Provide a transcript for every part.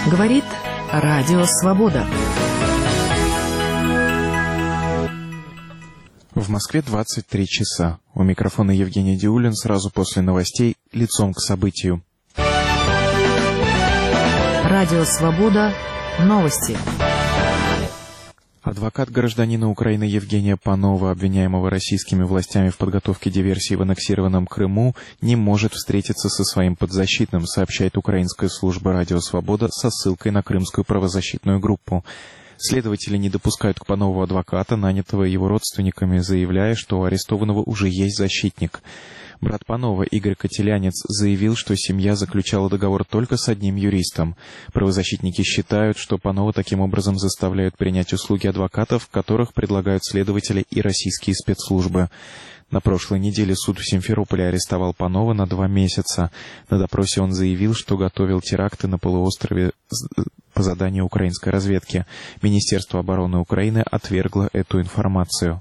Говорит Радио Свобода. В Москве 23 часа. У микрофона Евгений Диулин. Сразу после новостей лицом к событию. Радио Свобода. Новости. Адвокат гражданина Украины Евгения Панова, обвиняемого российскими властями в подготовке диверсии в аннексированном Крыму, не может встретиться со своим подзащитным, сообщает украинская служба «Радио Свобода» со ссылкой на крымскую правозащитную группу. Следователи не допускают к Панову адвоката, нанятого его родственниками, заявляя, что у арестованного уже есть защитник. Брат Панова, Игорь Котелянец, заявил, что семья заключала договор только с одним юристом. Правозащитники считают, что Панова таким образом заставляют принять услуги адвокатов, которых предлагают следователи и российские спецслужбы. На прошлой неделе суд в Симферополе арестовал Панова на 2 месяца. На допросе он заявил, что готовил теракты на полуострове по заданию украинской разведки. Министерство обороны Украины отвергло эту информацию.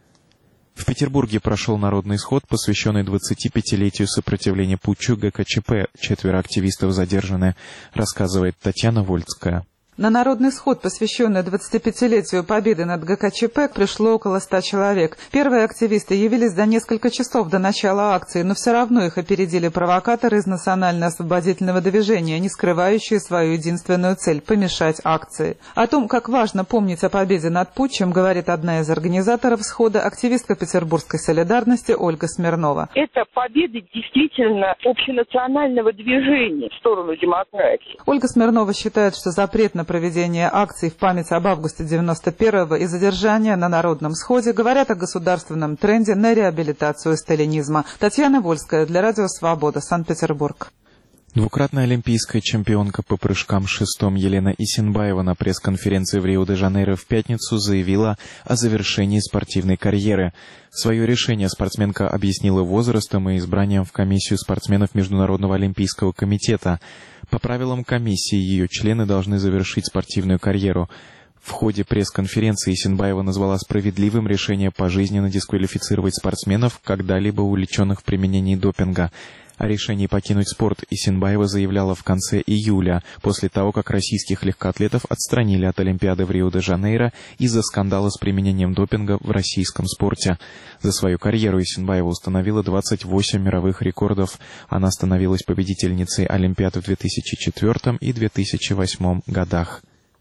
В Петербурге прошел народный сход, посвященный 25-летию сопротивления путчу ГКЧП. 4 активистов задержаны, рассказывает Татьяна Вольская. На народный сход, посвященный 25-летию победы над ГКЧП, пришло около 100 человек. Первые активисты явились за несколько часов до начала акции, но все равно их опередили провокаторы из национально-освободительного движения, не скрывающие свою единственную цель – помешать акции. О том, как важно помнить о победе над путчем, говорит одна из организаторов схода, активистка петербургской солидарности Ольга Смирнова. Это победа действительно общенационального движения в сторону демократии. Ольга Смирнова считает, что запрет на проведение акций в память об августе 91-го и задержания на народном сходе говорят о государственном тренде на реабилитацию сталинизма. Татьяна Вольская для Радио Свобода, Санкт-Петербург. Двукратная олимпийская чемпионка по прыжкам шестом Елена Исенбаева на пресс-конференции в Рио-де-Жанейро в пятницу заявила о завершении спортивной карьеры. Свое решение спортсменка объяснила возрастом и избранием в комиссию спортсменов Международного олимпийского комитета. По правилам комиссии ее члены должны завершить спортивную карьеру. В ходе пресс-конференции Исенбаева назвала справедливым решение пожизненно дисквалифицировать спортсменов, когда-либо увлеченных в применении допинга. О решении покинуть спорт Исенбаева заявляла в конце июля, после того, как российских легкоатлетов отстранили от Олимпиады в Рио-де-Жанейро из-за скандала с применением допинга в российском спорте. За свою карьеру Исенбаева установила 28 мировых рекордов. Она становилась победительницей Олимпиад в 2004 и 2008 годах.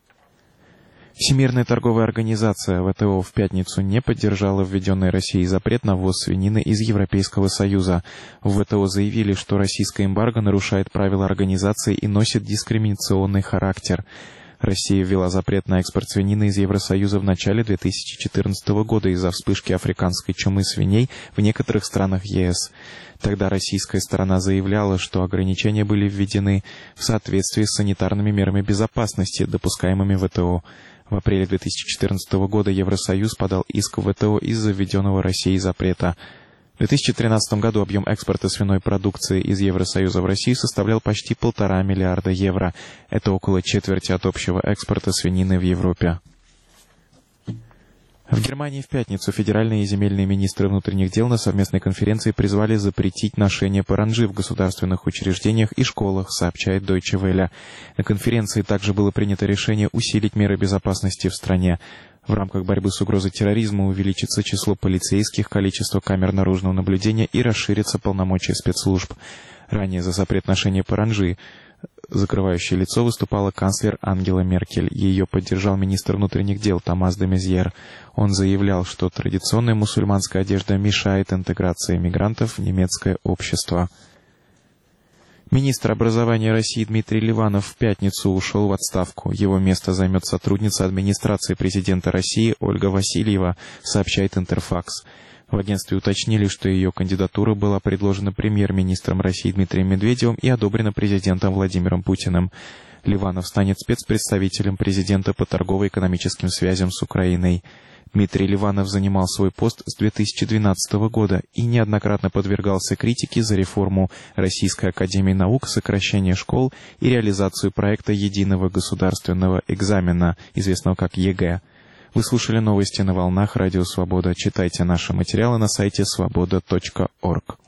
Всемирная торговая организация ВТО в пятницу не поддержала введенный Россией запрет на ввоз свинины из Европейского Союза. В ВТО заявили, что российское эмбарго нарушает правила организации и носит дискриминационный характер. Россия ввела запрет на экспорт свинины из Евросоюза в начале 2014 года из-за вспышки африканской чумы свиней в некоторых странах ЕС. Тогда российская сторона заявляла, что ограничения были введены в соответствии с санитарными мерами безопасности, допускаемыми ВТО. В апреле 2014 года Евросоюз подал иск в ВТО из-за введенного Россией запрета. В 2013 году объем экспорта свиной продукции из Евросоюза в Россию составлял почти 1,5 миллиарда евро. Это около четверти от общего экспорта свинины в Европе. В Германии в пятницу федеральные и земельные министры внутренних дел на совместной конференции призвали запретить ношение паранджи в государственных учреждениях и школах, сообщает Deutsche Welle. На конференции также было принято решение усилить меры безопасности в стране. В рамках борьбы с угрозой терроризма увеличится число полицейских, количество камер наружного наблюдения и расширятся полномочия спецслужб. Ранее за запрет ношения паранджи, закрывающее лицо, выступала канцлер Ангела Меркель. Ее поддержал министр внутренних дел Томас де Мезьер. Он заявлял, что традиционная мусульманская одежда мешает интеграции мигрантов в немецкое общество. Министр образования России Дмитрий Ливанов в пятницу ушел в отставку. Его место займет сотрудница администрации президента России Ольга Васильева, сообщает Интерфакс. В агентстве уточнили, что ее кандидатура была предложена премьер-министром России Дмитрием Медведевым и одобрена президентом Владимиром Путиным. Ливанов станет спецпредставителем президента по торгово-экономическим связям с Украиной. Дмитрий Ливанов занимал свой пост с 2012 года и неоднократно подвергался критике за реформу Российской академии наук, сокращение школ и реализацию проекта единого государственного экзамена, известного как ЕГЭ. Вы слушали новости на волнах Радио Свобода. Читайте наши материалы на сайте svoboda.org.